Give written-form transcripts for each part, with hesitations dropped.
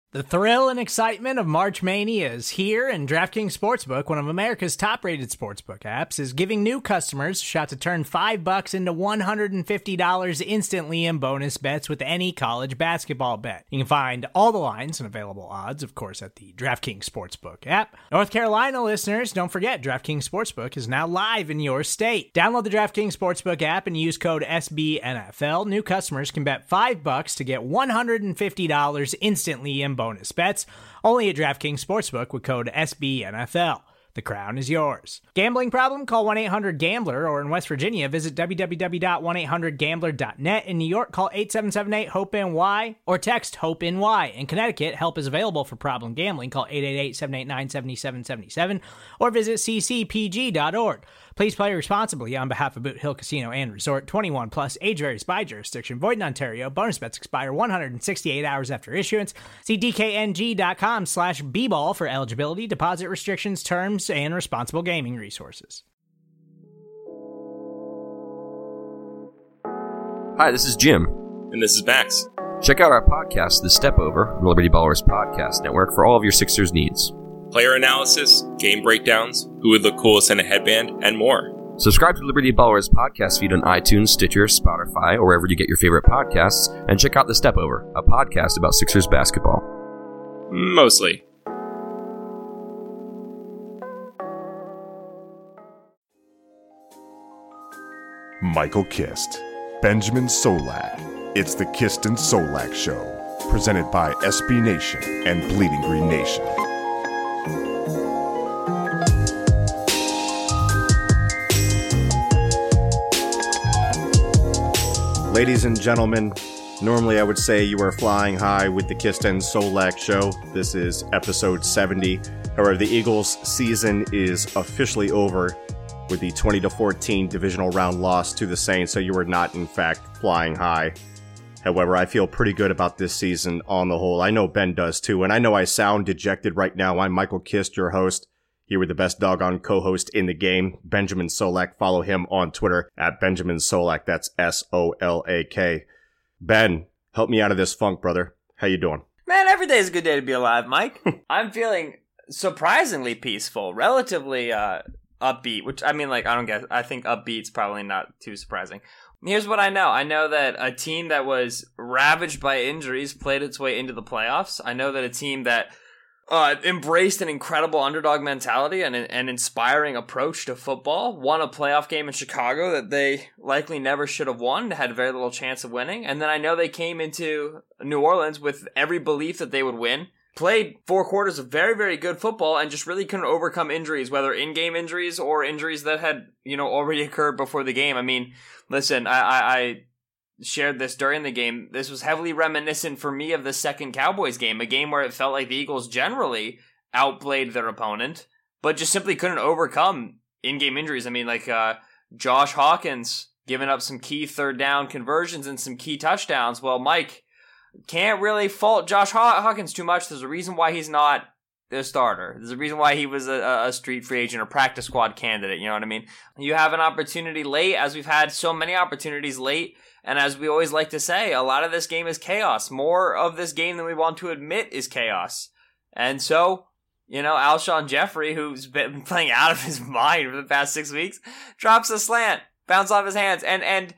The thrill and excitement of March Mania is here, and DraftKings Sportsbook, one of America's top-rated sportsbook apps, is giving new customers a shot to turn $5 into $150 instantly in bonus bets with any college basketball bet. You can find all the lines and available odds, of course, at the DraftKings Sportsbook app. North Carolina listeners, don't forget, DraftKings Sportsbook is now live in your state. Download the DraftKings Sportsbook app and use code SBNFL. New customers can bet $5 to get $150 instantly in bonus bets, only at DraftKings Sportsbook with code SBNFL. The crown is yours. Gambling problem? Call 1-800-GAMBLER, or in West Virginia, visit www.1800gambler.net. In New York, call 877-8-HOPE-NY or text HOPE-NY. In Connecticut, help is available for problem gambling. Call 888-789-7777 or visit ccpg.org. Please play responsibly on behalf of Boot Hill Casino and Resort. 21 plus, age varies by jurisdiction. Void in Ontario. Bonus bets expire 168 hours after issuance. See dkng.com/bball for eligibility, deposit restrictions, terms, and responsible gaming resources. Hi, this is Jim. And this is Max. Check out our podcast, The Step Over, on the Liberty Ballers Podcast Network for all of your Sixers needs. Player analysis, game breakdowns, who would look coolest in a headband, and more. Subscribe to the Liberty Ballers podcast feed on iTunes, Stitcher, Spotify, or wherever you get your favorite podcasts, and check out The Step Over, a podcast about Sixers basketball. Mostly. Michael Kist, Benjamin Solak. It's the Kist and Solak Show, presented by SB Nation and Bleeding Green Nation. Ladies and gentlemen, normally I would say you are flying high with the Kist and Solak Show. This is episode 70. However, the Eagles' season is officially over with the 20-14 divisional round loss to the Saints, so you are not, in fact, flying high. However, I feel pretty good about this season on the whole. I know Ben does too, and I know I sound dejected right now. I'm Michael Kist, your host, here with the best doggone co-host in the game, Benjamin Solak. Follow him on Twitter at Benjamin Solak. That's Solak. Ben, help me out of this funk, brother. How you doing? Man, every day is a good day to be alive, Mike. I'm feeling surprisingly peaceful, relatively upbeat, which, I mean, like, I think upbeat's probably not too surprising. Here's what I know. I know that a team that was ravaged by injuries played its way into the playoffs. I know that a team that embraced an incredible underdog mentality and an inspiring approach to football, won a playoff game in Chicago that they likely never should have won, had very little chance of winning. And then I know they came into New Orleans with every belief that they would win, played 4 quarters of very, very good football, and just really couldn't overcome injuries, whether in-game injuries or injuries that had, already occurred before the game. I mean, listen, I shared this during the game. This was heavily reminiscent for me of the second Cowboys game, a game where it felt like the Eagles generally outplayed their opponent, but just simply couldn't overcome in-game injuries. I mean, like Josh Hawkins giving up some key third down conversions and some key touchdowns. Well, Mike, can't really fault Josh Hawkins too much. There's a reason why he's not the starter. There's a reason why he was a street free agent or practice squad candidate. You know what I mean? You have an opportunity late, as we've had so many opportunities late. And as we always like to say, a lot of this game is chaos. More of this game than we want to admit is chaos. And so, Alshon Jeffrey, who's been playing out of his mind for the past 6 weeks, drops a slant, bounce off his hands. And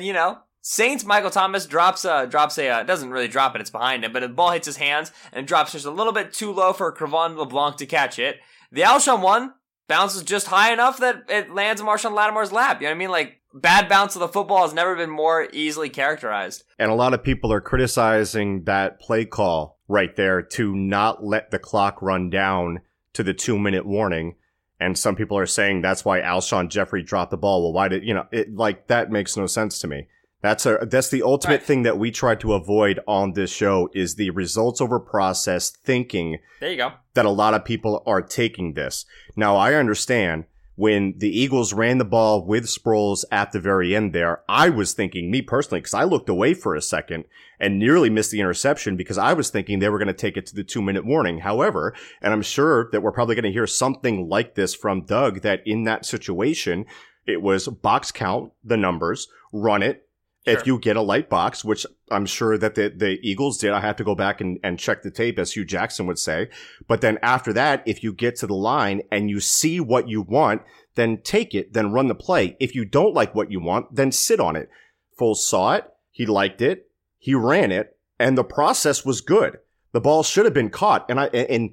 Saints Michael Thomas drops a doesn't really drop it, it's behind him, but the ball hits his hands and drops just a little bit too low for Cre'Von LeBlanc to catch it. The Alshon one bounces just high enough that it lands in Marshawn Lattimore's lap. You know what I mean? Like, bad bounce of the football has never been more easily characterized. And a lot of people are criticizing that play call right there to not let the clock run down to the 2-minute warning. And some people are saying that's why Alshon Jeffrey dropped the ball. Well, why did, that makes no sense to me. That's the ultimate thing that we try to avoid on this show is the results over process thinking. There you go. That a lot of people are taking this. Now, I understand when the Eagles ran the ball with Sproles at the very end there, I was thinking, me personally, because I looked away for a second and nearly missed the interception because I was thinking they were going to take it to the 2-minute warning. However, and I'm sure that we're probably going to hear something like this from Doug, that in that situation, it was box count the numbers, run it, If you get a light box, which I'm sure that the Eagles did, I have to go back and check the tape, as Hugh Jackson would say. But then after that, if you get to the line and you see what you want, then take it, then run the play. If you don't like what you want, then sit on it. Foles saw it. He liked it. He ran it. And the process was good. The ball should have been caught. And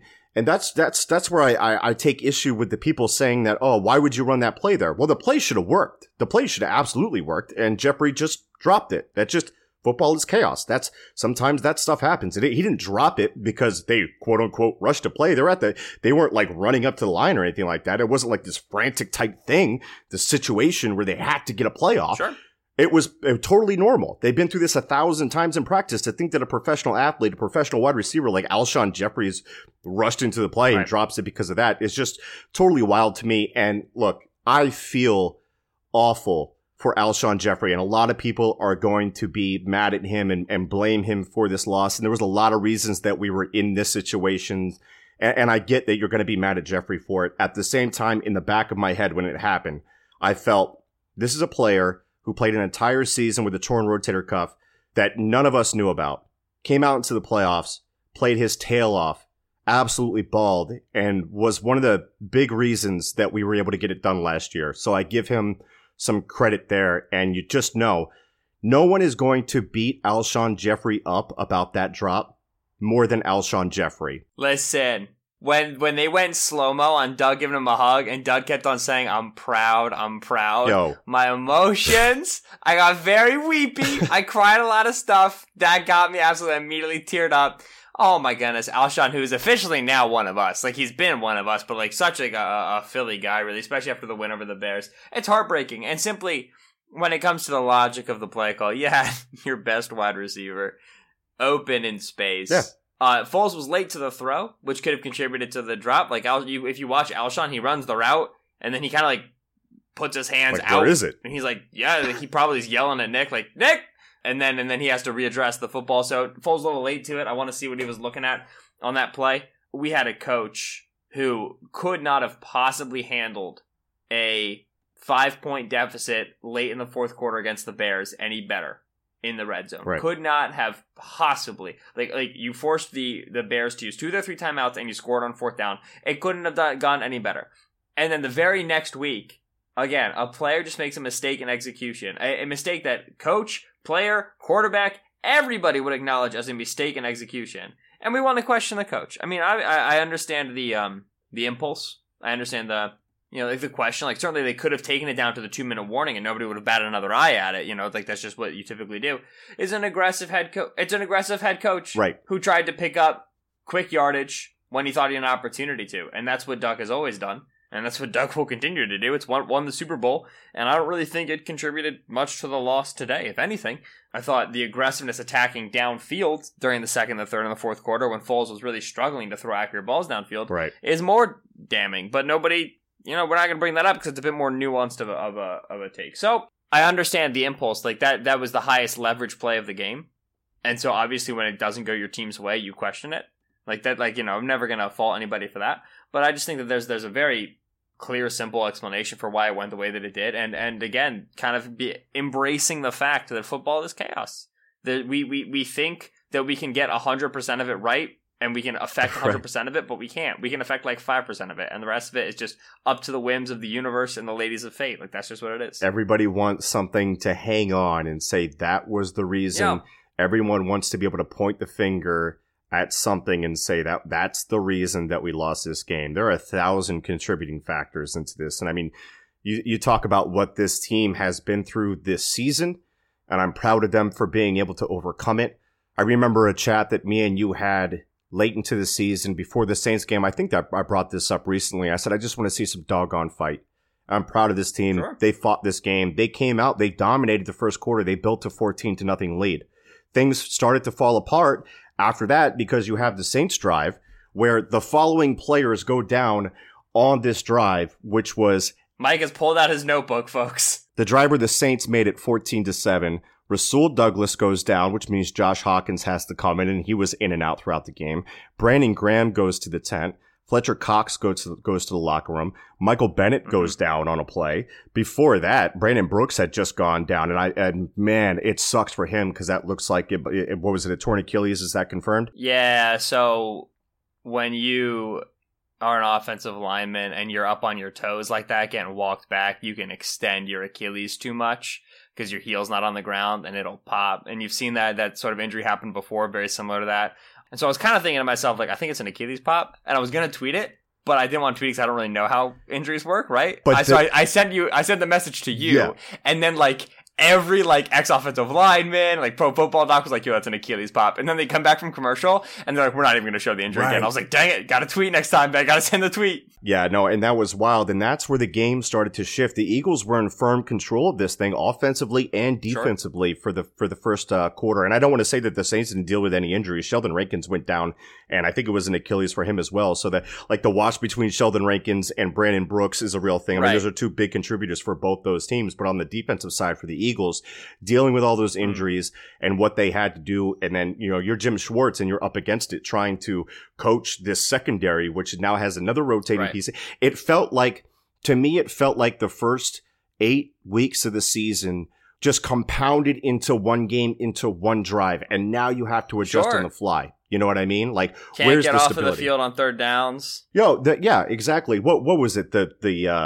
that's where I take issue with the people saying that, oh, why would you run that play there? Well, the play should have worked. The play should have absolutely worked. And Jeffrey just dropped it. Football is chaos. Sometimes that stuff happens. He didn't drop it because they quote unquote rushed a play. They weren't like running up to the line or anything like that. It wasn't like this frantic type thing, the situation where they had to get a play off. Sure. It was totally normal. They've been through this 1,000 times in practice. To think that a professional athlete, a professional wide receiver like Alshon Jeffries rushed into the play and drops it because of that is just totally wild to me. And look, I feel awful for Alshon Jeffrey, and a lot of people are going to be mad at him and blame him for this loss. And there was a lot of reasons that we were in this situation. And I get that you're going to be mad at Jeffrey for it. At the same time, in the back of my head when it happened, I felt this is a player who played an entire season with a torn rotator cuff that none of us knew about, came out into the playoffs, played his tail off, absolutely balled, and was one of the big reasons that we were able to get it done last year. So I give him some credit there, and you just know no one is going to beat Alshon Jeffrey up about that drop more than Alshon Jeffrey. Listen, when they went slow-mo on Doug giving him a hug, and Doug kept on saying, I'm proud, Yo. my emotions, I got very weepy, I cried a lot of stuff, that got me absolutely immediately teared up. Oh my goodness, Alshon, who is officially now one of us. Like, he's been one of us, but like such a Philly guy, really, especially after the win over the Bears. It's heartbreaking. And simply, when it comes to the logic of the play call, you had your best wide receiver open in space. Yeah. Foles was late to the throw, which could have contributed to the drop. Like, if you watch Alshon, he runs the route, and then he kind of like puts his hands out. Where is it? And he's like, yeah, he probably is yelling at Nick, like, Nick! And then he has to readdress the football. So Foles a little late to it. I want to see what he was looking at on that play. We had a coach who could not have possibly handled a 5-point deficit late in the fourth quarter against the Bears any better in the red zone. Right. Could not have possibly. Like you forced the Bears to use 2 of their 3 timeouts and you scored on fourth down. It couldn't have gone any better. And then the very next week, again, a player just makes a mistake in execution. A mistake that coach, player, quarterback, everybody would acknowledge as a mistake in execution. And we want to question the coach. I mean, I understand the impulse. I understand the question. Like, certainly they could have taken it down to the 2-minute warning and nobody would have batted another eye at it. Like that's just what you typically do. It's an aggressive head coach Right. Who tried to pick up quick yardage when he thought he had an opportunity to. And that's what Doug has always done. And that's what Doug will continue to do. It's won the Super Bowl, and I don't really think it contributed much to the loss today. If anything, I thought the aggressiveness attacking downfield during the second, the third, and the fourth quarter when Foles was really struggling to throw accurate balls downfield is more damning. But nobody, we're not going to bring that up because it's a bit more nuanced of a take. So I understand the impulse. Like that was the highest leverage play of the game. And so obviously when it doesn't go your team's way, you question it. Like that, I'm never going to fault anybody for that. But I just think that there's a very clear, simple explanation for why it went the way that it did. And again, kind of embracing the fact that football is chaos. That we think that we can get 100% of it right and we can affect 100% of it, but we can't. We can affect like 5% of it. And the rest of it is just up to the whims of the universe and the ladies of fate. Like, that's just what it is. Everybody wants something to hang on and say that was the reason. Yeah. Everyone wants to be able to point the finger at something and say that's the reason that we lost this game. There are 1,000 contributing factors into this. And I mean, you talk about what this team has been through this season, and I'm proud of them for being able to overcome it. I remember a chat that me and you had late into the season before the Saints game. I think that I brought this up recently. I said, I just want to see some doggone fight. I'm proud of this team. Sure. They fought this game. They came out. They dominated the first quarter. They built a 14-0 lead. Things started to fall apart after that because you have the Saints drive where the following players go down on this drive, which was... Mike has pulled out his notebook, folks. The drive where the Saints made it 14-7. Rasul Douglas goes down, which means Josh Hawkins has to come in, and he was in and out throughout the game. Brandon Graham goes to the tent. Fletcher Cox goes to the locker room. Michael Bennett goes down on a play. Before that, Brandon Brooks had just gone down, and man, it sucks for him because that looks like what was it? A torn Achilles? Is that confirmed? Yeah. So when you are an offensive lineman and you're up on your toes like that, getting walked back, you can extend your Achilles too much because your heel's not on the ground and it'll pop. And you've seen that sort of injury happen before, very similar to that. And so I was kind of thinking to myself, like, I think it's an Achilles pop, and I was going to tweet it, but I didn't want to tweet it because I don't really know how injuries work, right? But I sent the message to you, and then like every like ex-offensive lineman, like Pro Football Doc was like, yo, that's an Achilles pop. And then they come back from commercial and they're like, we're not even going to show the injury again. I was like, dang it, got to tweet next time, but I got to send the tweet. Yeah, no, and that was wild. And that's where the game started to shift. The Eagles were in firm control of this thing offensively and defensively for the first quarter. And I don't want to say that the Saints didn't deal with any injuries. Sheldon Rankins went down, and I think it was an Achilles for him as well. So that like the watch between Sheldon Rankins and Brandon Brooks is a real thing. I mean, those are two big contributors for both those teams. But on the defensive side for the Eagles, dealing with all those injuries and what they had to do. And then, you know, you're Jim Schwartz and you're up against it trying to coach this secondary, which now has another rotating piece. It felt like the first 8 weeks of the season just compounded into one game, into one drive. And now you have to adjust on the fly. You know what I mean? Like, can't where's get the off stability? of the field on third downs. Yeah, exactly. What was it? The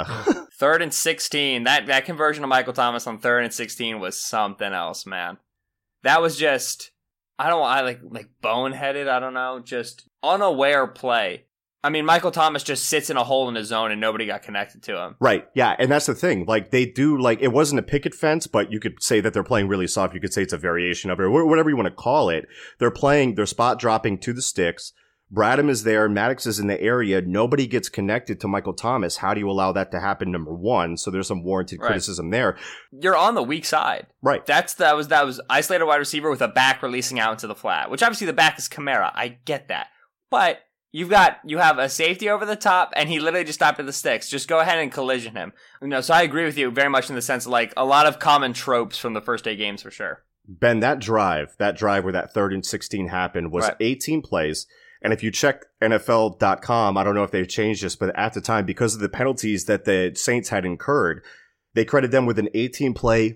3rd and 16. That conversion of Michael Thomas on 3rd and 16 was something else, man. That was just like boneheaded, I don't know, just unaware play. I mean, Michael Thomas just sits in a hole in his zone and nobody got connected to him. Right. Yeah. And that's the thing. Like, they do, like, it wasn't a picket fence, but you could say that they're playing really soft. You could say it's a variation of it, or whatever you want to call it. They're spot dropping to the sticks. Bradham is there. Maddox is in the area. Nobody gets connected to Michael Thomas. How do you allow that to happen? Number one. So there's some warranted criticism there. You're on the weak side. Right. That was isolated wide receiver with a back releasing out into the flat, which obviously the back is Kamara. I get that. But you have a safety over the top, and he literally just stopped at the sticks. Just go ahead and collision him. You know, so I agree with you very much in the sense of like a lot of common tropes from the first 8 games for sure. Ben, that drive where that 3rd and 16 happened was 18 plays. And if you check NFL.com, I don't know if they've changed this, but at the time, because of the penalties that the Saints had incurred, they credited them with an 18-play,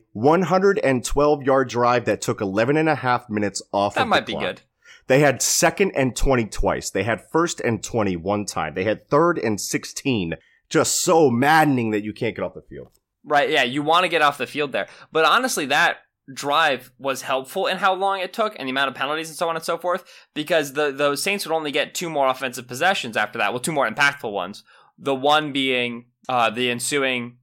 112-yard drive that took 11 and a half minutes off of the clock. That might be good. They had 2nd and 20 twice. They had 1st and 20 one time. They had 3rd and 16. Just so maddening that you can't get off the field. Right, yeah, you want to get off the field there. But honestly, that drive was helpful in how long it took and the amount of penalties and so on and so forth, because the Saints would only get 2 more offensive possessions after that. Well, 2 more impactful ones. The one being the ensuing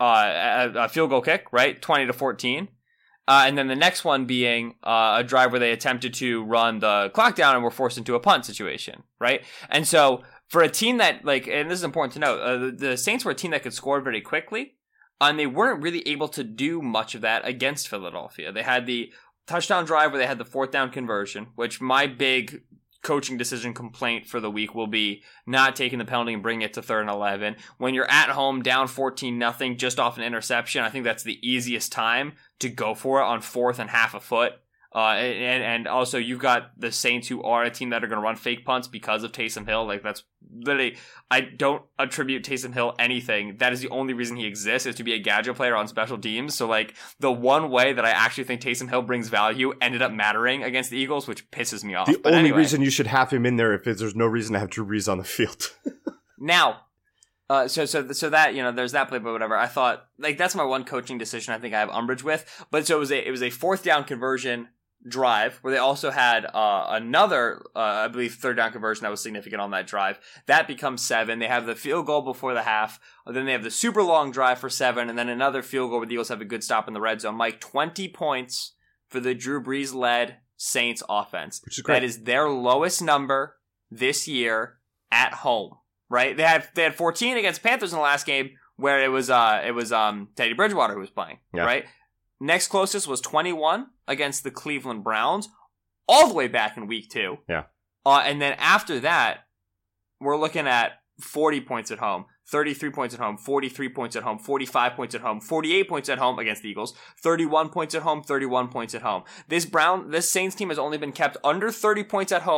a field goal kick, right? 20-14. And then the next one being a drive where they attempted to run the clock down and were forced into a punt situation, right? And so for a team that, like, and this is important to note, the Saints were a team that could score very quickly, and they weren't really able to do much of that against Philadelphia. They had the touchdown drive where they had the 4th down conversion, which my big coaching decision complaint for the week will be not taking the penalty and bringing it to 3rd and 11. When you're at home down 14-0 just off an interception, I think that's the easiest time to go for it on 4th and half a foot. And also you've got the Saints, who are a team that are going to run fake punts because of Taysom Hill. Like, that's literally, I don't attribute Taysom Hill anything. That is the only reason he exists, is to be a gadget player on special teams. So like, the one way that I actually think Taysom Hill brings value ended up mattering against the Eagles, which pisses me off. The only reason you should have him in there if there's no reason to have Drew Brees on the field. Now, so that, you know, there's that play, but whatever. I thought, like, that's my one coaching decision I think I have umbrage with. But so it was a 4th down conversion drive where they also had another I believe 3rd down conversion that was significant on that drive. That becomes 7. They have the field goal before the half, then they have the super long drive for 7, and then another field goal where the Eagles have a good stop in the red zone. Mike, 20 points for the Drew Brees led Saints offense, which is great. That is their lowest number this year at home, right? They had 14 against Panthers in the last game where it was Teddy Bridgewater who was playing, right? Next closest was 21 against the Cleveland Browns, all the way back in week 2. Yeah. And then after that, we're looking at 40 points at home, 33 points at home, 43 points at home, 45 points at home, 48 points at home against the Eagles, 31 points at home, 31 points at home. This Saints team has only been kept under 30 points at home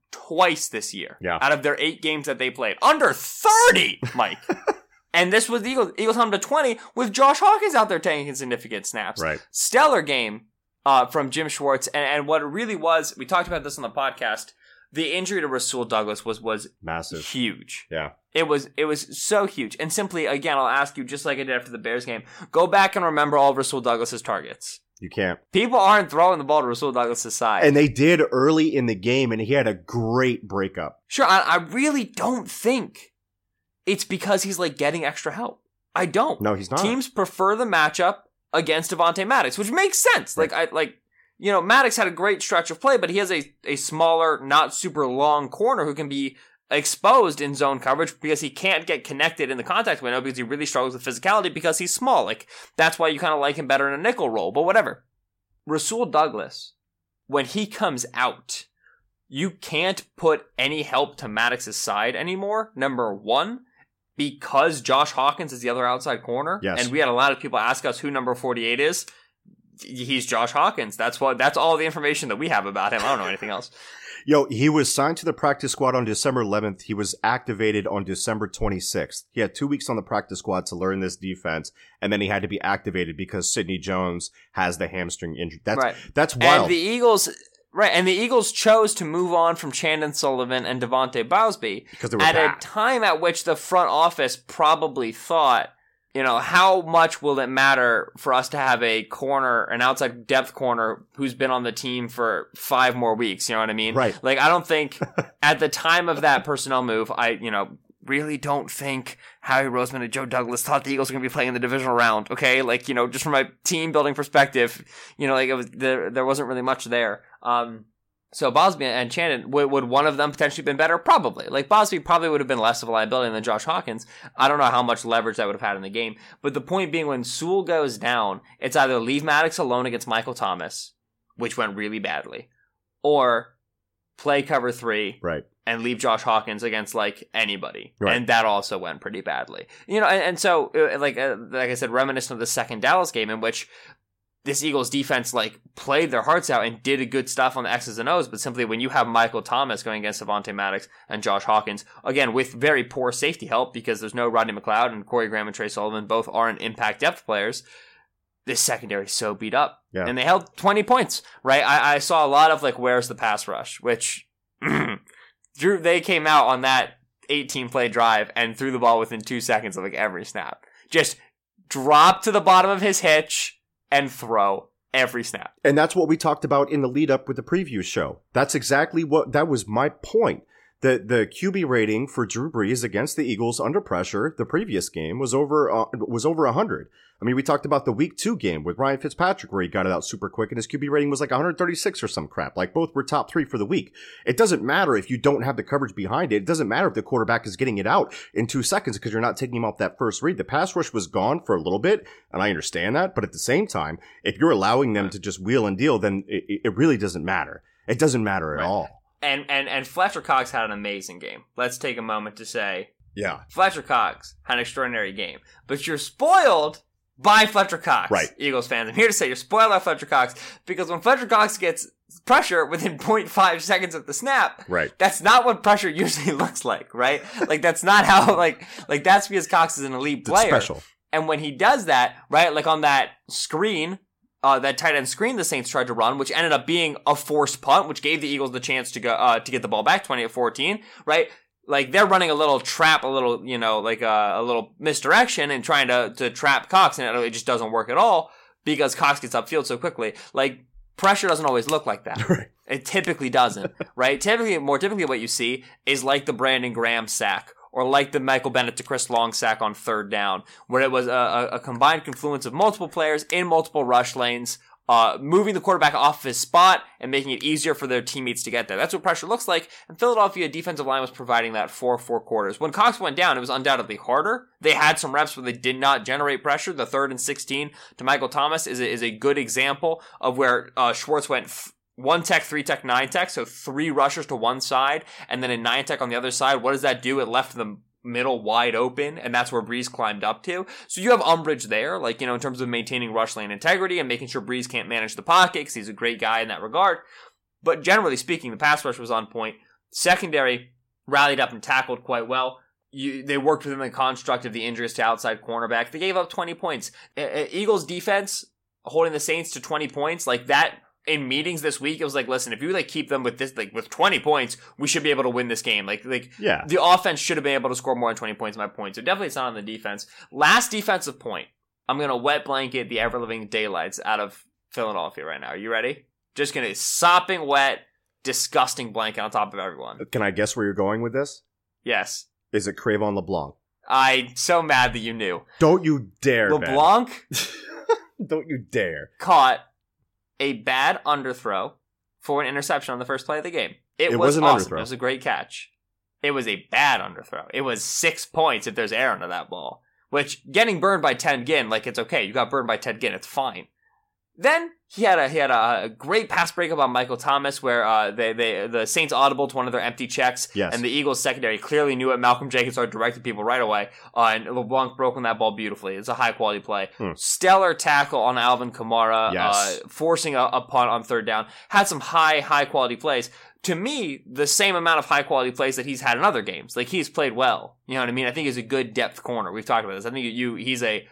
twice this year. Yeah. Out of their 8 games that they played. Under 30, Mike. And this was the Eagles. Eagles held them to 20 with Josh Hawkins out there taking significant snaps. Right. Stellar game from Jim Schwartz. And what it really was, we talked about this on the podcast, the injury to Rasul Douglas was massive. Huge. Yeah. It was so huge. And simply, again, I'll ask you, just like I did after the Bears game, go back and remember all of Rasul Douglas's targets. You can't. People aren't throwing the ball to Rasul Douglas' side. And they did early in the game, and he had a great breakup. Sure, I really don't think it's because he's like getting extra help. I don't. No, he's not. Teams prefer the matchup against Devontae Maddox, which makes sense. Right. Maddox had a great stretch of play, but he has a smaller, not super long corner who can be exposed in zone coverage because he can't get connected in the contact window because he really struggles with physicality because he's small. Like, that's why you kind of like him better in a nickel role, but whatever. Rasul Douglas, when he comes out, you can't put any help to Maddox's side anymore, number one, because Josh Hawkins is the other outside corner. Yes. And we had a lot of people ask us who number 48 is. He's Josh Hawkins. That's all the information that we have about him. I don't know anything else. He was signed to the practice squad on December 11th. He was activated on December 26th. He had 2 weeks on the practice squad to learn this defense, and then he had to be activated because Sidney Jones has the hamstring injury. That's wild. And the Eagles chose to move on from Chandon Sullivan and Devontae Bowsby because they were at bad. a time at which the front office probably thought, how much will it matter for us to have an outside depth corner who's been on the team for 5 more weeks? You know what I mean? Right. Like, I don't think at the time of that personnel move, I really don't think Howie Roseman and Joe Douglas thought the Eagles were going to be playing in the divisional round. Okay. Like, just from a team building perspective, there wasn't really much there. So Bosby and Chandon, would one of them potentially been better? Probably. Like, Bosby probably would have been less of a liability than Josh Hawkins. I don't know how much leverage that would have had in the game. But the point being, when Sewell goes down, it's either leave Maddox alone against Michael Thomas, which went really badly, or play cover 3 right, and leave Josh Hawkins against, like, anybody. Right. And that also went pretty badly. And so, like I said, reminiscent of the second Dallas game in which this Eagles defense, like, played their hearts out and did good stuff on the X's and O's, but simply when you have Michael Thomas going against Devontae Maddox and Josh Hawkins, again, with very poor safety help because there's no Rodney McLeod and Corey Graham and Trey Sullivan both aren't impact depth players, this secondary is so beat up. Yeah. And they held 20 points, right? I saw a lot of, like, where's the pass rush, which they came out on that 18-play drive and threw the ball within 2 seconds of, like, every snap. Just drop to the bottom of his hitch and throw every snap. And that's what we talked about in the lead up with the preview show. That's exactly that was my point. The QB rating for Drew Brees against the Eagles under pressure the previous game was over 100. I mean, we talked about the week 2 game with Ryan Fitzpatrick where he got it out super quick and his QB rating was like 136 or some crap. Like, both were top 3 for the week. It doesn't matter if you don't have the coverage behind it. It doesn't matter if the quarterback is getting it out in 2 seconds because you're not taking him off that first read. The pass rush was gone for a little bit, and I understand that. But at the same time, if you're allowing them to just wheel and deal, then it really doesn't matter. It doesn't matter at all. And Fletcher Cox had an amazing game. Let's take a moment to say, yeah, Fletcher Cox had an extraordinary game. But you're spoiled by Fletcher Cox, right? Eagles fans. I'm here to say you're spoiled by Fletcher Cox because when Fletcher Cox gets pressure within 0.5 seconds of the snap, right, that's not what pressure usually looks like, right? Like, that's not how, like that's because Cox is an elite player. It's special. And when he does that, right, like on that screen, that tight end screen the Saints tried to run, which ended up being a forced punt, which gave the Eagles the chance to go to get the ball back 20-14, right? Like, they're running a little trap, a little, a little misdirection and trying to trap Cox, and it just doesn't work at all because Cox gets upfield so quickly. Like, pressure doesn't always look like that. Right. It typically doesn't, right? More typically what you see is like the Brandon Graham sack or like the Michael Bennett to Chris Long sack on 3rd down, where it was a combined confluence of multiple players in multiple rush lanes, moving the quarterback off his spot and making it easier for their teammates to get there. That's what pressure looks like, and Philadelphia defensive line was providing that for 4 quarters. When Cox went down, it was undoubtedly harder. They had some reps where they did not generate pressure. The 3rd and 16 to Michael Thomas is a good example of where Schwartz went 1 tech, 3 tech, 9 tech, so 3 rushers to one side, and then a 9 tech on the other side. What does that do? It left the middle wide open, and that's where Brees climbed up to. So you have umbrage there, like, in terms of maintaining rush lane integrity and making sure Brees can't manage the pocket because he's a great guy in that regard. But generally speaking, the pass rush was on point. Secondary rallied up and tackled quite well. They worked within the construct of the injuries to outside cornerback. They gave up 20 points. Eagles defense holding the Saints to 20 points, like that in meetings this week, it was like, listen, if you like keep them with this, like with 20 points, we should be able to win this game. Yeah. The offense should have been able to score more than 20 points, my point. So definitely it's not on the defense. Last defensive point. I'm going to wet blanket the ever-living daylights out of Philadelphia right now. Are you ready? Just going to sopping wet, disgusting blanket on top of everyone. Can I guess where you're going with this? Yes. Is it Cravon LeBlanc? I'm so mad that you knew. Don't you dare, LeBlanc Don't you dare. Caught a bad underthrow for an interception on the first play of the game. It was an awesome. underthrow. It was a great catch. It was a bad underthrow. It was 6 points if there's air under that ball. Which, getting burned by Ted Ginn, like, it's okay. You got burned by Ted Ginn. It's fine. Then he had a great pass breakup on Michael Thomas where the Saints audible to one of their empty checks. Yes. And the Eagles secondary clearly knew it. Malcolm Jenkins started directing people right away. And LeBlanc broke on that ball beautifully. It's a high quality play. Stellar tackle on Alvin Kamara. Yes. Forcing a punt on third down. Had some high quality plays. To me, the same amount of high quality plays that he's had in other games. Like, he's played well. You know what I mean? I think he's a good depth corner. We've talked about this. I think he's a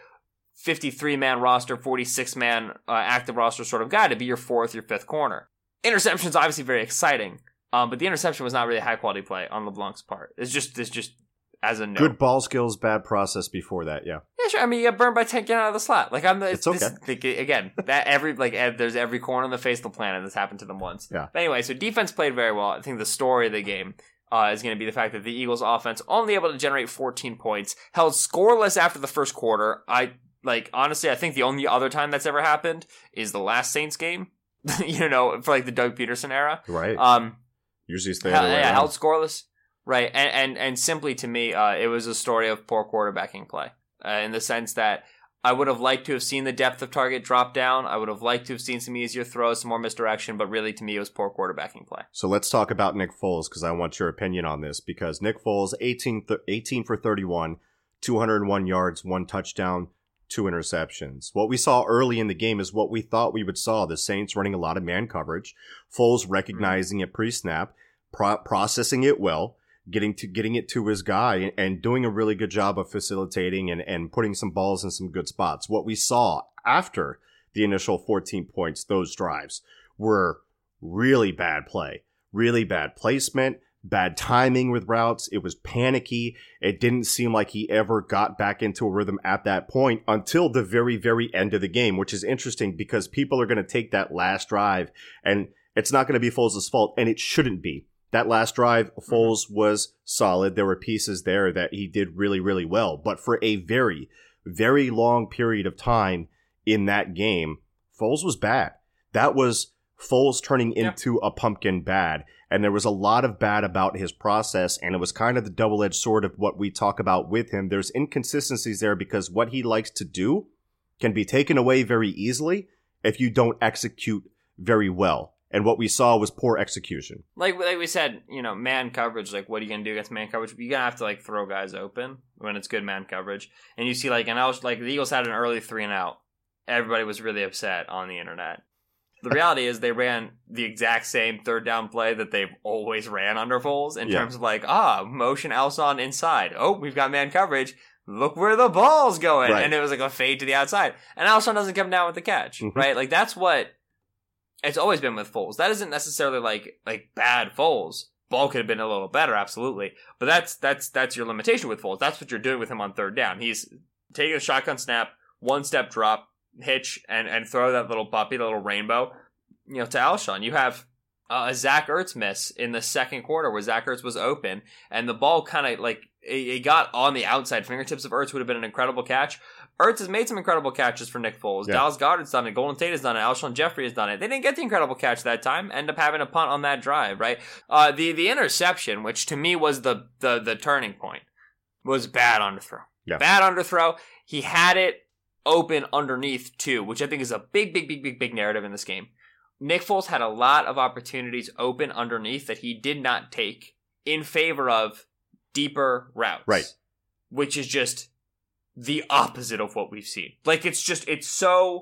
53-man roster, 46-man active roster sort of guy to be your fourth, your fifth corner. Interception's obviously very exciting, but the interception was not really a high-quality play on LeBlanc's part. It's just as a note. Good ball skills, bad process before that, yeah. Yeah, sure. I mean, you got burned by 10 getting out of the slot. Like, it's okay. Again, there's every corner on the face of the planet that's happened to them once. Yeah. But anyway, so defense played very well. I think the story of the game is going to be the fact that the Eagles offense only able to generate 14 points, held scoreless after the first quarter. Honestly, I think the only other time that's ever happened is the last Saints game, for like the Doug Peterson era. Right. Usually stay held scoreless. Right. And simply to me, it was a story of poor quarterbacking play in the sense that I would have liked to have seen the depth of target drop down. I would have liked to have seen some easier throws, some more misdirection, but really to me, it was poor quarterbacking play. So let's talk about Nick Foles because I want your opinion on this because Nick Foles, 18 for 31, 201 yards, 1 touchdown, 2 interceptions. What we saw early in the game is what we thought we would saw. The Saints running a lot of man coverage, Foles recognizing it pre-snap, processing it well, getting it to his guy, and doing a really good job of facilitating and putting some balls in some good spots. What we saw after the initial 14 points, those drives, were really bad play, really bad placement, bad timing with routes. It was panicky. It didn't seem like he ever got back into a rhythm at that point until the very, very end of the game, which is interesting because people are going to take that last drive and it's not going to be Foles' fault, and it shouldn't be. That last drive, Foles was solid. There were pieces there that he did really, really well. But for a very, very long period of time in that game, Foles was bad. That was Foles turning into a pumpkin bad. And there was a lot of bad about his process, and it was kind of the double-edged sword of what we talk about with him. There's inconsistencies there because what he likes to do can be taken away very easily if you don't execute very well. And what we saw was poor execution. Like we said, man coverage, like what are you going to do against man coverage? You're going to have to like throw guys open when it's good man coverage. And you see the Eagles had an early 3-and-out. Everybody was really upset on the internet. The reality is they ran the exact same third down play that they've always ran under Foles in terms of motion Alshon inside. Oh, we've got man coverage. Look where the ball's going. Right. And it was like a fade to the outside. And Alshon doesn't come down with the catch, right? Like that's what it's always been with Foles. That isn't necessarily like bad Foles. Ball could have been a little better, absolutely. But that's your limitation with Foles. That's what you're doing with him on third down. He's taking a shotgun snap, 1-step drop, hitch, and throw that little puppy, the little rainbow, to Alshon. You have a Zach Ertz miss in the second quarter where Zach Ertz was open, and the ball kind of it got on the outside fingertips of Ertz would have been an incredible catch. Ertz has made some incredible catches for Nick Foles. Yeah. Dallas Goedert's done it. Golden Tate has done it. Alshon Jeffrey has done it. They didn't get the incredible catch that time. End up having a punt on that drive, right? The interception, which to me was the turning point, was bad underthrow. Yeah. Bad underthrow. He had it open underneath too, which I think is a big narrative in this game. Nick Foles had a lot of opportunities open underneath that he did not take in favor of deeper routes. Right. Which is just the opposite of what we've seen. Like, it's so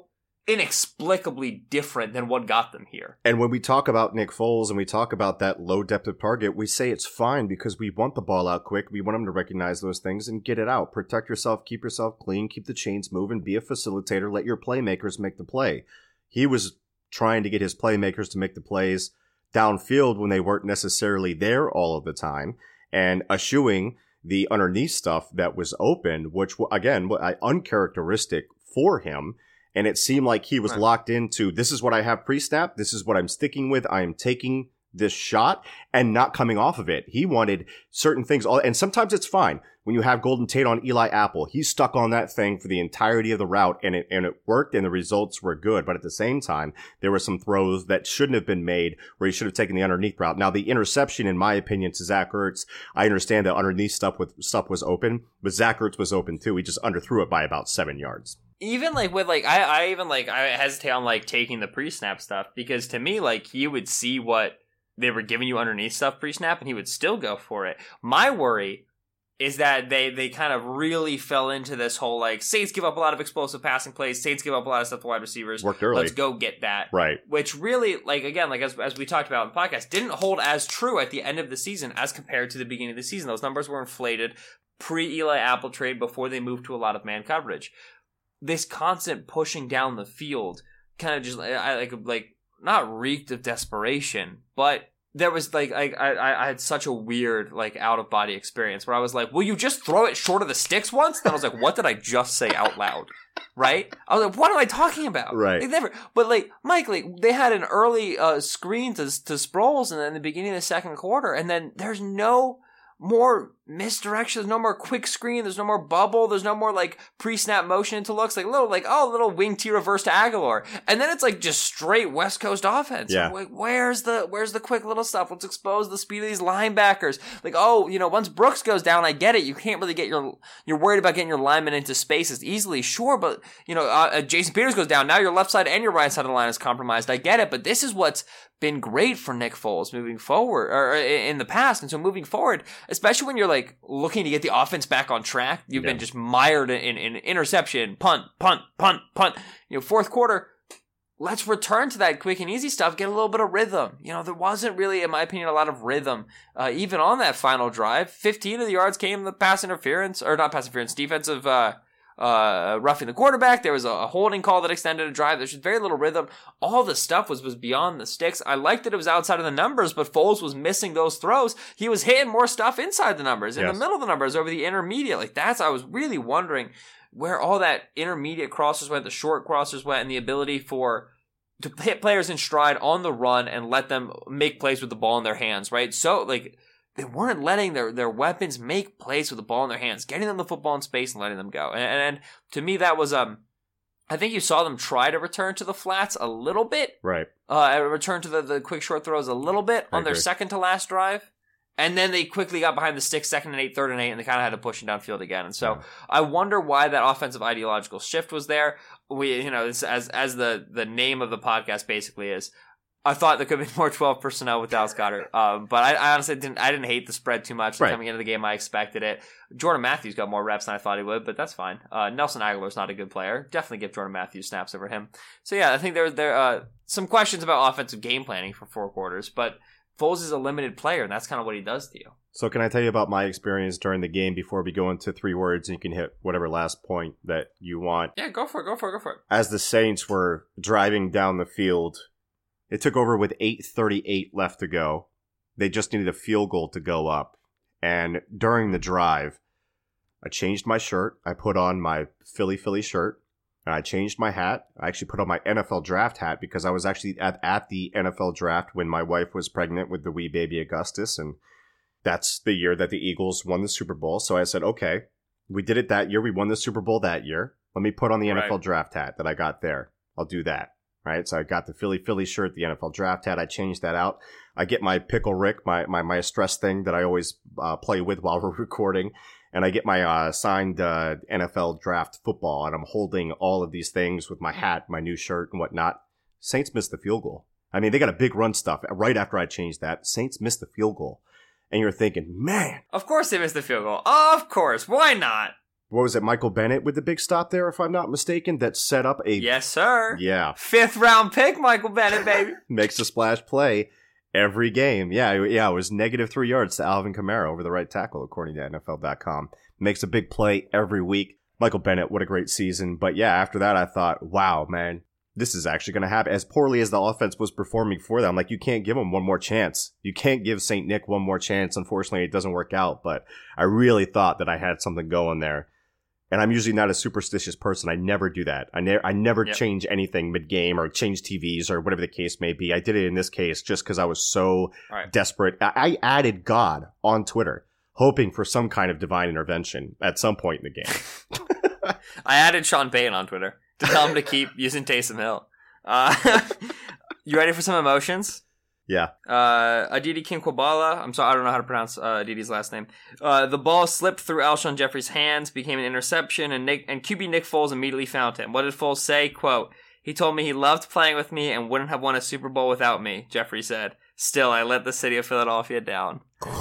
inexplicably different than what got them here. And when we talk about Nick Foles and we talk about that low depth of target, we say it's fine because we want the ball out quick. We want him to recognize those things and get it out. Protect yourself, keep yourself clean, keep the chains moving, be a facilitator, let your playmakers make the play. He was trying to get his playmakers to make the plays downfield when they weren't necessarily there all of the time, and eschewing the underneath stuff that was open, which, again, uncharacteristic for him. And it seemed like he was locked into, this is what I have pre-snap, this is what I'm sticking with, I am taking this shot and not coming off of it. He wanted certain things, and sometimes it's fine. When you have Golden Tate on Eli Apple, he's stuck on that thing for the entirety of the route, and it worked, and the results were good. But at the same time, there were some throws that shouldn't have been made where he should have taken the underneath route. Now, the interception, in my opinion, to Zach Ertz, I understand that underneath stuff was open, but Zach Ertz was open too. He just underthrew it by about 7 yards. Even like with like I hesitate on like taking the pre-snap stuff, because to me, like, he would see what they were giving you underneath stuff pre-snap and he would still go for it. My worry is that they kind of really fell into this whole, like, Saints give up a lot of explosive passing plays, Saints give up a lot of stuff to wide receivers. Worked early. Let's go get that. Right. Which really, like, again, like as we talked about in the podcast, didn't hold as true at the end of the season as compared to the beginning of the season. Those numbers were inflated pre-Eli Apple trade before they moved to a lot of man coverage. This constant pushing down the field kind of just, like not reeked of desperation, but there was like I had such a weird like out of body experience where I was like, will you just throw it short of the sticks once? Then I was like, what did I just say out loud? Right? I was like, what am I talking about? Right. Like, never. But like, Mike, like, they had an early screen to Sproles in the beginning of the second quarter, and then there's no more misdirection, there's no more quick screen, there's no more bubble, there's no more like pre-snap motion into looks, like little wing T reverse to Aguilar, and then it's like just straight West Coast offense. Yeah. Like, where's the quick little stuff? Let's expose the speed of these linebackers. Like, once Brooks goes down, I get it, you can't really get you're worried about getting your linemen into spaces easily, sure, but Jason Peters goes down, now your left side and your right side of the line is compromised. I get it, but this is what's been great for Nick Foles moving forward, or in the past, and so moving forward, especially when you're like looking to get the offense back on track, you've been just mired in interception, punt. Fourth quarter, let's return to that quick and easy stuff, get a little bit of rhythm. There wasn't really, in my opinion, a lot of rhythm, even on that final drive. 15 of the yards came the defensive roughing the quarterback. There was a holding call that extended a drive. There's just very little rhythm. All the stuff was beyond the sticks. I liked that it was outside of the numbers, but Foles was missing those throws. He was hitting more stuff inside the numbers, in the middle of the numbers, over the intermediate. I was really wondering where all that intermediate crossers went, the short crossers went, and the ability to hit players in stride on the run and let them make plays with the ball in their hands, right? So, like, they weren't letting their weapons make plays with the ball in their hands, getting them the football in space and letting them go. And to me, that was, I think you saw them try to return to the flats a little bit. Right. Return to the quick short throws a little bit on their second to last drive. And then they quickly got behind the sticks, 2nd and 8, 3rd and 8, and they kind of had to push it downfield again. And so I wonder why that offensive ideological shift was there. As the name of the podcast basically is, I thought there could be more 12 personnel with Dallas Goedert. But I honestly didn't hate the spread too much. Right. Coming into the game, I expected it. Jordan Matthews got more reps than I thought he would, but that's fine. Nelson Aguilar's not a good player. Definitely give Jordan Matthews snaps over him. So yeah, I think there are some questions about offensive game planning for 4 quarters, but Foles is a limited player, and that's kind of what he does to you. So can I tell you about my experience during the game before we go into 3 words and you can hit whatever last point that you want? Yeah, go for it. As the Saints were driving down the field, it took over with 8:38 left to go. They just needed a field goal to go up. And during the drive, I changed my shirt. I put on my Philly shirt. And I changed my hat. I actually put on my NFL draft hat because I was actually at the NFL draft when my wife was pregnant with the wee baby Augustus. And that's the year that the Eagles won the Super Bowl. So I said, okay, we did it that year. We won the Super Bowl that year. Let me put on the NFL draft hat that I got there. I'll do that. Right, so I got the Philly shirt, the NFL draft hat. I changed that out. I get my Pickle Rick, my stress thing that I always play with while we're recording, and I get my signed NFL draft football, and I'm holding all of these things with my hat, my new shirt, and whatnot. Saints missed the field goal. I mean, they got a big run stuff right after I changed that. Saints missed the field goal, and you're thinking, man, of course they missed the field goal. Of course, why not? what was it, Michael Bennett with the big stop there, if I'm not mistaken, that set up a... Yes, sir. Yeah. 5th round pick, Michael Bennett, baby. Makes a splash play every game. Yeah, it was negative 3 yards to Alvin Kamara over the right tackle, according to NFL.com. Makes a big play every week. Michael Bennett, what a great season. But yeah, after that, I thought, wow, man, this is actually going to happen. As poorly as the offense was performing for them, like, you can't give them one more chance. You can't give St. Nick one more chance. Unfortunately, it doesn't work out. But I really thought that I had something going there. And I'm usually not a superstitious person. I never do that. I never change anything mid-game or change TVs or whatever the case may be. I did it in this case just because I was so desperate. I added God on Twitter, hoping for some kind of divine intervention at some point in the game. I added Sean Payton on Twitter to tell him to keep using Taysom Hill. You ready for some emotions? Yeah. Aditi Kinkwabala. I'm sorry, I don't know how to pronounce Aditi's last name. The ball slipped through Alshon Jeffrey's hands, became an interception, and QB Nick Foles immediately found him. What did Foles say? Quote, "He told me he loved playing with me and wouldn't have won a Super Bowl without me," Jeffrey said. "Still, I let the city of Philadelphia down."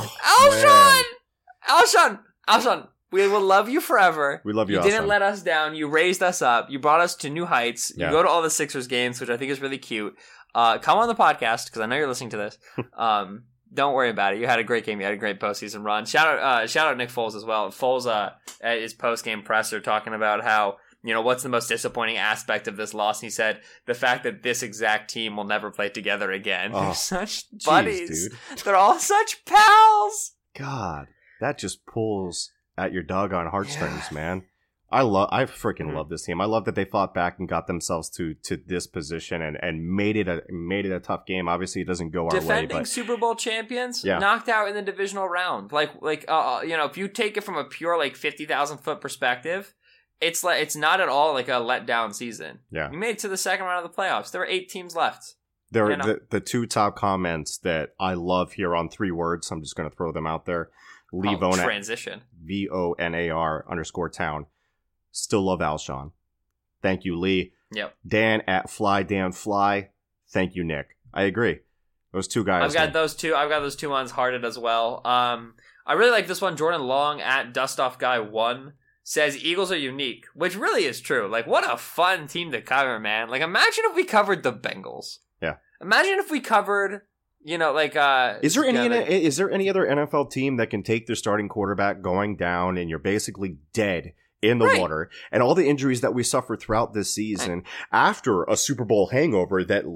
Alshon! We will love you forever. We love you, You didn't let us down. You raised us up. You brought us to new heights. You go to all the Sixers games, which I think is really cute. Come on the podcast, because I know you're listening to this. Don't worry about it. You had a great game. You had a great postseason run. Shout out Nick Foles as well. Foles at his post-game presser talking about how, what's the most disappointing aspect of this loss. And he said, the fact that this exact team will never play together again. Oh, they're such buddies. dude. They're all such pals. God, that just pulls at your doggone heartstrings, man. I freaking love this team. I love that they fought back and got themselves to this position and made it a tough game. Obviously, it doesn't go our way. Defending Super Bowl champions, knocked out in the divisional round. If you take it from a pure 50,000 foot perspective, it's not at all like a letdown season. Yeah, we made it to the second round of the playoffs. There were 8 teams left. There are the 2 top comments that I love here on 3 words. I'm just going to throw them out there. Lee Vonar, transition. VONAR_town. Still love Alshon. Thank you, Lee. Yep. Dan at FlyDanFly. Thank you, Nick. I agree. Those 2 guys. I've got those 2 ones hearted as well. I really like this one. Jordan Long at DustoffGuy1 says Eagles are unique, which really is true. What a fun team to cover, man. Imagine if we covered the Bengals. Yeah. Imagine if we covered, is there any other NFL team that can take their starting quarterback going down and you're basically dead in the water, and all the injuries that we suffered throughout this season after a Super Bowl hangover that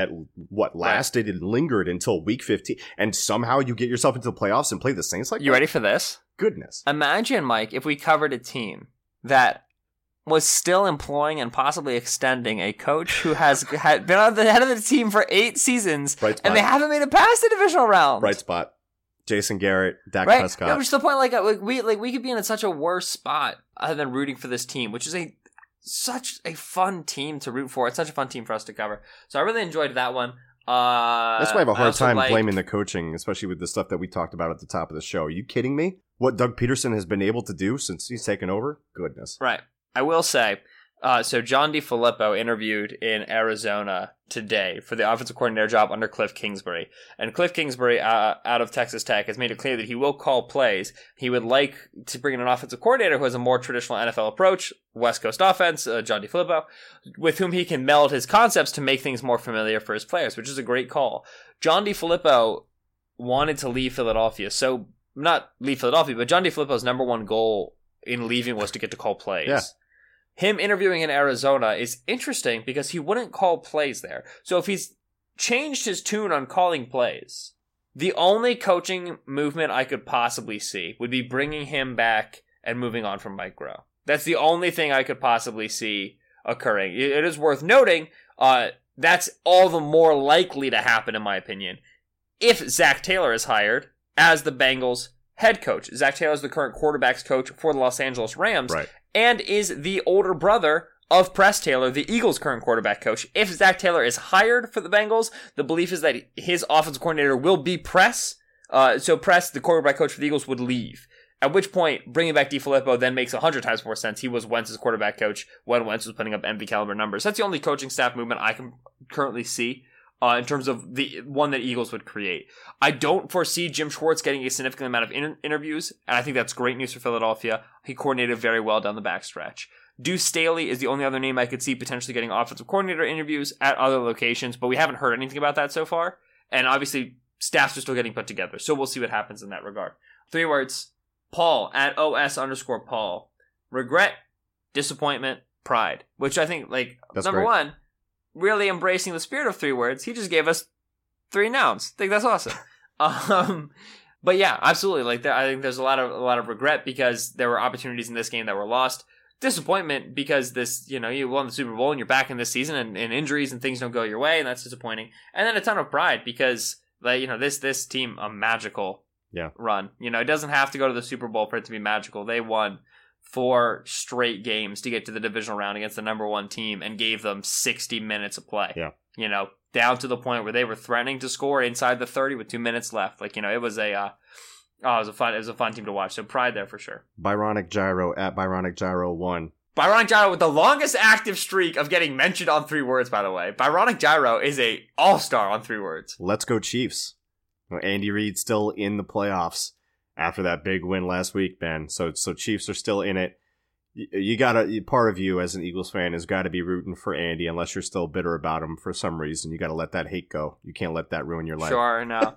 lasted and lingered until week 15, and somehow you get yourself into the playoffs and play the Saints like You ready for this? Goodness. Imagine, Mike, if we covered a team that was still employing and possibly extending a coach who had been on the head of the team for 8 seasons, and they haven't made it past the divisional round. Bright spot. Jason Garrett, Dak Prescott. No, which is the point. We could be in such a worse spot other than rooting for this team, which is such a fun team to root for. It's such a fun team for us to cover. So I really enjoyed that one. That's why I have a hard time blaming the coaching, especially with the stuff that we talked about at the top of the show. Are you kidding me? What Doug Peterson has been able to do since he's taken over? Goodness. Right. I will say, so John DeFilippo interviewed in Arizona today for the offensive coordinator job under Cliff Kingsbury. And Cliff Kingsbury, out of Texas Tech, has made it clear that he will call plays. He would like to bring in an offensive coordinator who has a more traditional NFL approach, West Coast offense, John DeFilippo, with whom he can meld his concepts to make things more familiar for his players, which is a great call. John DeFilippo wanted to leave Philadelphia. So, not leave Philadelphia, but John DeFilippo's number 1 goal in leaving was to get to call plays. Yeah. Him interviewing in Arizona is interesting because he wouldn't call plays there. So if he's changed his tune on calling plays, the only coaching movement I could possibly see would be bringing him back and moving on from Mike Groh. That's the only thing I could possibly see occurring. It is worth noting, that's all the more likely to happen, in my opinion, if Zach Taylor is hired as the Bengals head coach. Zach Taylor is the current quarterback's coach for the Los Angeles Rams. Right. And is the older brother of Press Taylor, the Eagles' current quarterback coach. If Zach Taylor is hired for the Bengals, the belief is that his offensive coordinator will be Press. So Press, the quarterback coach for the Eagles, would leave. At which point, bringing back DeFilippo then makes 100 times more sense. He was Wentz's quarterback coach when Wentz was putting up MVP caliber numbers. That's the only coaching staff movement I can currently see. in terms of the one that Eagles would create. I don't foresee Jim Schwartz getting a significant amount of interviews, and I think that's great news for Philadelphia. He coordinated very well down the backstretch. Deuce Staley is the only other name I could see potentially getting offensive coordinator interviews at other locations, but we haven't heard anything about that so far. And obviously, staffs are still getting put together, so we'll see what happens in that regard. 3 words. Paul, at @OS_Paul. Regret, disappointment, pride. Which I think, That's number great. one, really embracing the spirit of 3 words. He just gave us 3 nouns. I think that's awesome. But yeah, absolutely. I think there's a lot of regret because there were opportunities in this game that were lost. Disappointment because you won the Super Bowl and you're back in this season and injuries and things don't go your way, and that's disappointing. And then a ton of pride because this team, a magical run. It doesn't have to go to the Super Bowl for it to be magical. They won 4 straight games to get to the divisional round against the number 1 team and gave them 60 minutes of play. Yeah. Down to the point where they were threatening to score inside the 30 with 2 minutes left. It was a fun team to watch. So pride there for sure. Byronic Gyro at Byronic Gyro 1. Byronic Gyro with the longest active streak of getting mentioned on 3 words, by the way. Byronic Gyro is a all-star on 3 words. Let's go Chiefs. Andy Reid still in the playoffs after that big win last week, Ben. So Chiefs are still in it. You gotta, part of you as an Eagles fan has got to be rooting for Andy unless you're still bitter about him for some reason. You got to let that hate go. You can't let that ruin your life. Sure, no.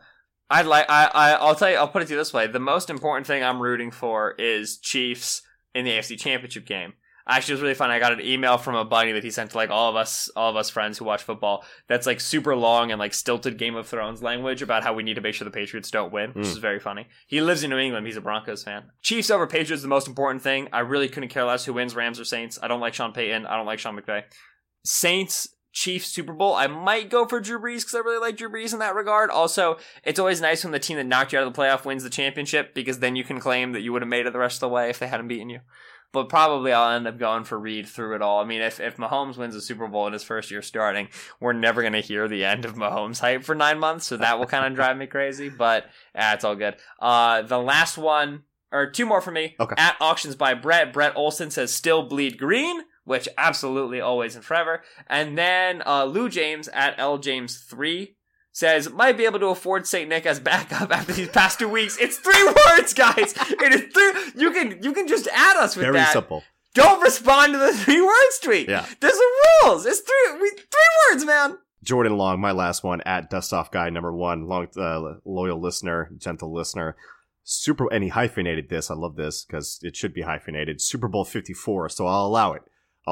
I'll tell you, I'll put it to you this way. The most important thing I'm rooting for is Chiefs in the AFC Championship game. Actually, it was really fun. I got an email from a buddy that he sent to all of us friends who watch football. That's super long and stilted Game of Thrones language about how we need to make sure the Patriots don't win, which is very funny. He lives in New England. He's a Broncos fan. Chiefs over Patriots is the most important thing. I really couldn't care less who wins, Rams or Saints. I don't like Sean Payton. I don't like Sean McVay. Saints, Chiefs, Super Bowl. I might go for Drew Brees because I really like Drew Brees in that regard. Also, it's always nice when the team that knocked you out of the playoff wins the championship because then you can claim that you would have made it the rest of the way if they hadn't beaten you. But probably I'll end up going for Reed through it all. I mean, if Mahomes wins a Super Bowl in his first year starting, we're never going to hear the end of Mahomes hype for 9 months, so that will kind of drive me crazy. But it's all good. The last one, or 2 more for me. Okay. At Auctions by Brett. Brett Olson says, still bleed green, which absolutely always and forever. And then Lou James at LJames3 says, might be able to afford St. Nick as backup after these past 2 weeks. It's 3 words, guys. It is 3. You can just add us with Very that. simple. Don't respond to the 3 words tweet. Yeah. There's a rules. It's 3 words, man. Jordan Long, my last one, at Dustoff Guy number 1, long loyal listener, gentle listener. And he hyphenated this. I love this because it should be hyphenated. Super Bowl 54. So I'll allow it.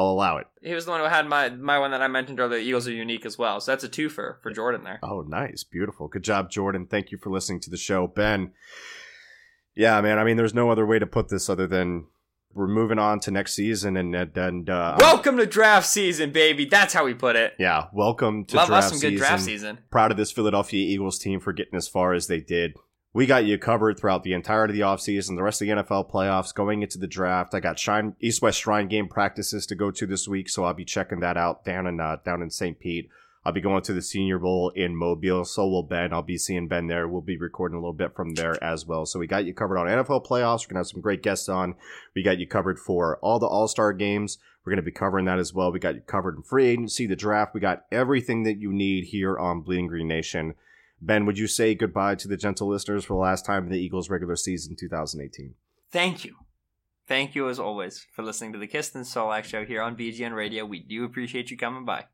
He was the one who had my one that I mentioned earlier. The Eagles are unique as well. So that's a 2 for Jordan there. Oh, nice. Beautiful. Good job, Jordan. Thank you for listening to the show. Ben, yeah, man, I mean, there's no other way to put this other than we're moving on to next season. And welcome to draft season, baby. That's how we put it. Yeah, welcome to Love draft us some season. good draft season. Proud of this Philadelphia Eagles team for getting as far as they did. We got you covered throughout the entirety of the offseason, the rest of the NFL playoffs, going into the draft. I got East-West Shrine game practices to go to this week, so I'll be checking that out down in St. Pete. I'll be going to the Senior Bowl in Mobile, so will Ben. I'll be seeing Ben there. We'll be recording a little bit from there as well. So we got you covered on NFL playoffs. We're going to have some great guests on. We got you covered for all the All-Star games. We're going to be covering that as well. We got you covered in free agency, the draft. We got everything that you need here on Bleeding Green Nation. Ben, would you say goodbye to the gentle listeners for the last time in the Eagles regular season 2018? Thank you. Thank you, as always, for listening to the Kist and Solak show here on BGN Radio. We do appreciate you coming by.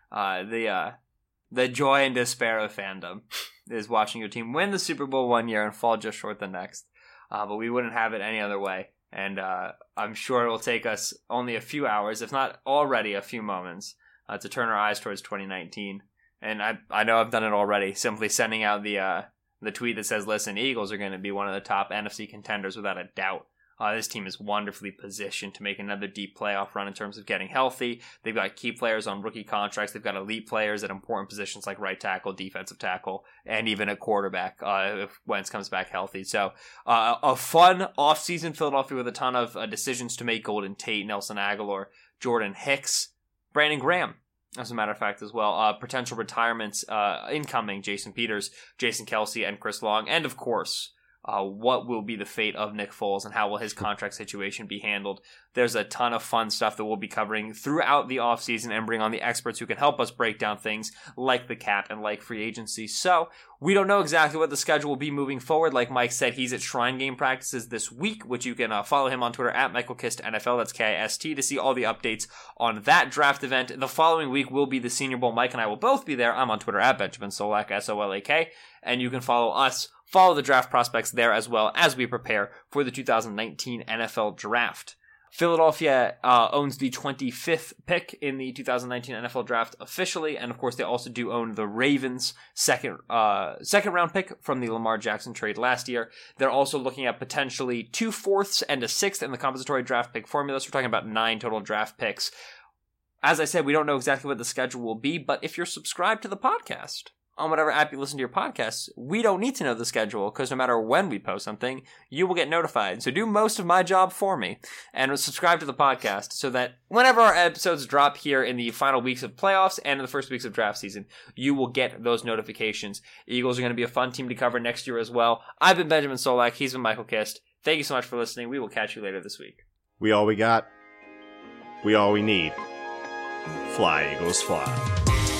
The joy and despair of fandom is watching your team win the Super Bowl 1 year and fall just short the next. But we wouldn't have it any other way. And I'm sure it will take us only a few hours, if not already a few moments, to turn our eyes towards 2019. And I know I've done it already, simply sending out the tweet that says, listen, Eagles are going to be one of the top NFC contenders without a doubt. This team is wonderfully positioned to make another deep playoff run in terms of getting healthy. They've got key players on rookie contracts. They've got elite players at important positions like right tackle, defensive tackle, and even a quarterback if Wentz comes back healthy. So a fun offseason Philadelphia with a ton of decisions to make. Golden Tate, Nelson Aguilar, Jordan Hicks, Brandon Graham. As a matter of fact, as well, potential retirements incoming: Jason Peters, Jason Kelsey, and Chris Long, and of course, what will be the fate of Nick Foles and how will his contract situation be handled. There's a ton of fun stuff that we'll be covering throughout the offseason and bring on the experts who can help us break down things like the cap and like free agency. So we don't know exactly what the schedule will be moving forward. Like Mike said, he's at Shrine Game practices this week, which you can follow him on Twitter at MichaelKistNFL. That's KIST to see all the updates on that draft event. The following week will be the Senior Bowl. Mike and I will both be there. I'm on Twitter at Benjamin Solak, SOLAK, and you can follow us. Follow the draft prospects there as well as we prepare for the 2019 NFL Draft. Philadelphia owns the 25th pick in the 2019 NFL Draft officially, and of course they also do own the Ravens' second round pick from the Lamar Jackson trade last year. They're also looking at potentially 2 4ths and a 6th in the compensatory draft pick formula, so we're talking about 9 total draft picks. As I said, we don't know exactly what the schedule will be, but if you're subscribed to the podcast on whatever app you listen to your podcasts, we don't need to know the schedule because no matter when we post something, you will get notified. So do most of my job for me and subscribe to the podcast so that whenever our episodes drop here in the final weeks of playoffs and in the first weeks of draft season, you will get those notifications. Eagles are going to be a fun team to cover next year as well. I've been Benjamin Solak. He's been Michael Kist. Thank you so much for listening. We will catch you later this week. We all we got. We all we need. Fly, Eagles, fly.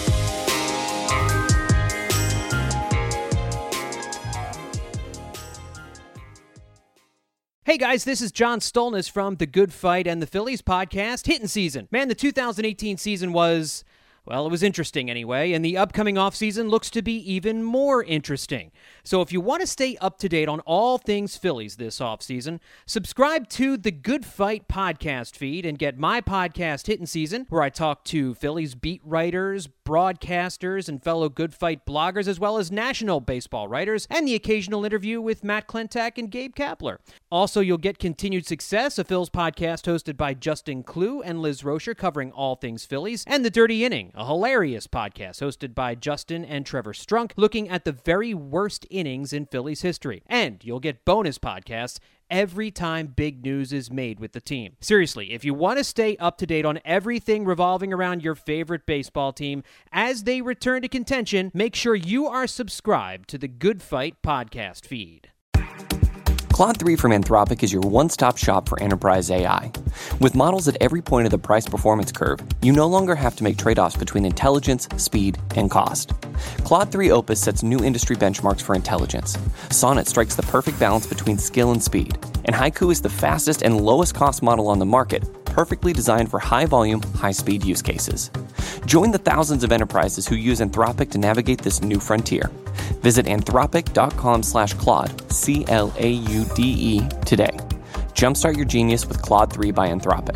Hey guys, this is John Stolnis from The Good Fight and the Phillies podcast, Hitting Season. Man, the 2018 season was, well, it was interesting anyway, and the upcoming offseason looks to be even more interesting. So if you want to stay up to date on all things Phillies this offseason, subscribe to the Good Fight podcast feed and get my podcast Hitting Season, where I talk to Phillies beat writers, broadcasters, and fellow Good Fight bloggers, as well as national baseball writers, and the occasional interview with Matt Klentak and Gabe Kapler. Also, you'll get Continued Success, a Phil's podcast hosted by Justin Klugh and Liz Rocher covering all things Phillies, and The Dirty Inning, a hilarious podcast hosted by Justin and Trevor Strunk, looking at the very worst innings in Phillies history. And you'll get bonus podcasts every time big news is made with the team. Seriously, if you want to stay up to date on everything revolving around your favorite baseball team as they return to contention, make sure you are subscribed to the Good Fight podcast feed. Claude 3 from Anthropic is your one-stop shop for enterprise AI. With models at every point of the price-performance curve, you no longer have to make trade-offs between intelligence, speed, and cost. Claude 3 Opus sets new industry benchmarks for intelligence. Sonnet strikes the perfect balance between skill and speed. And Haiku is the fastest and lowest-cost model on the market, perfectly designed for high-volume, high-speed use cases. Join the thousands of enterprises who use Anthropic to navigate this new frontier. Visit anthropic.com/Claude, CLAUDE, today. Jumpstart your genius with Claude 3 by Anthropic.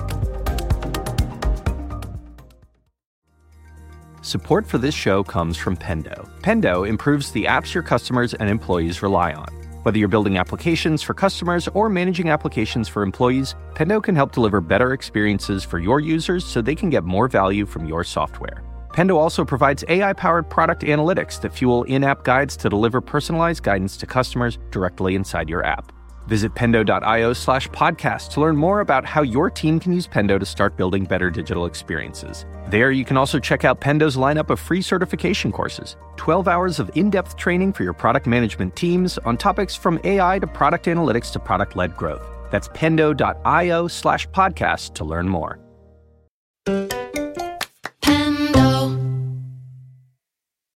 Support for this show comes from Pendo. Pendo improves the apps your customers and employees rely on. Whether you're building applications for customers or managing applications for employees, Pendo can help deliver better experiences for your users so they can get more value from your software. Pendo also provides AI-powered product analytics that fuel in-app guides to deliver personalized guidance to customers directly inside your app. Visit pendo.io/podcast to learn more about how your team can use Pendo to start building better digital experiences. There, you can also check out Pendo's lineup of free certification courses, 12 hours of in-depth training for your product management teams on topics from AI to product analytics to product-led growth. That's pendo.io/podcast to learn more.